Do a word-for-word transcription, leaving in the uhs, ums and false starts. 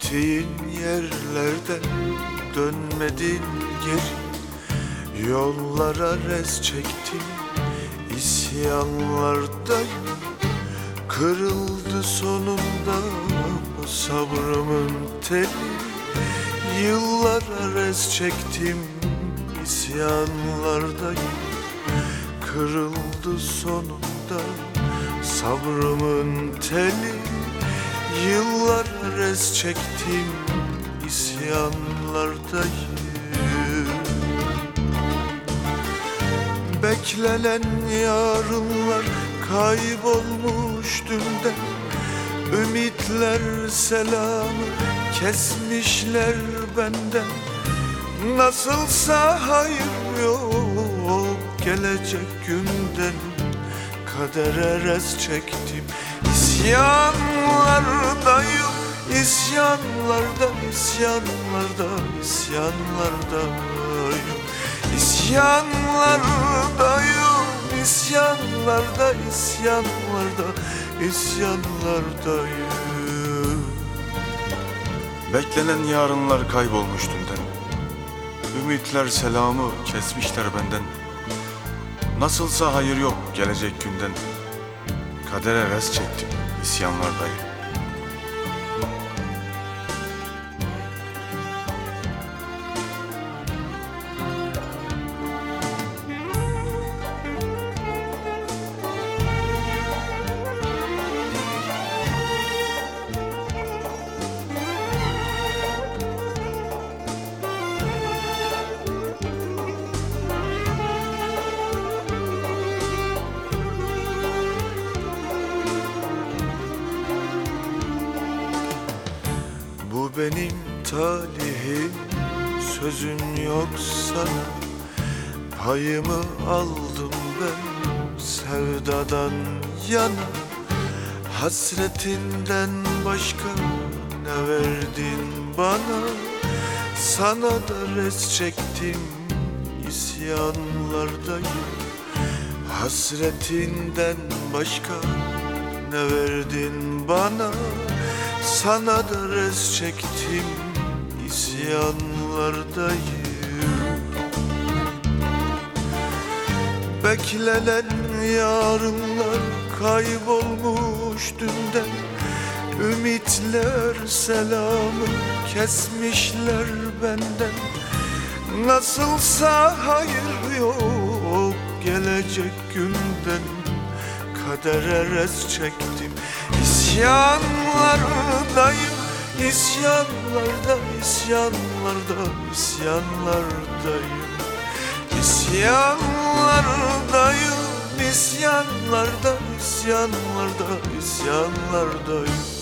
Gittiğin yerlerden dönmedin geri, yollara rez çektim, isyanlardayım. Kırıldı sonunda sabrımın teli, yıllara rez çektim, isyanlardayım. Kırıldı sonunda sabrımın teli, yıllara rez çektim, isyanlardayım. Beklenen yarınlar kaybolmuş dünden, ümitler selamı kesmişler benden. Nasılsa hayır yok gelecek günden, kadere rez çektim, isyanlardayım. İsyanlarda, isyanlarda, isyanlardayım. İsyanlardayım, isyanlarda, isyanlarda, isyanlardayım. Beklenen yarınlar kaybolmuş dünden, ümitler selamı kesmişler benden. Nasılsa hayır yok gelecek günden, kadere rez çektim, isyanlardayım. Bu benim talihim, sözün yok sana. Payımı aldım ben sevdadan yana. Hasretinden başka ne verdin bana? Sana da rez çektim, isyanlardayım. Hasretinden başka ne verdin bana? Sana da rez çektim, isyanlardayım. Beklenen yarınlar kaybolmuş dünden, ümitler selamı kesmişler benden. Nasılsa hayır yok gelecek günden, kadere rez çektim, isyanlardayım. İsyanlarda, isyanlarda, isyanlardayım. İsyanlardayım, isyanlarda, isyanlarda, isyanlardayım.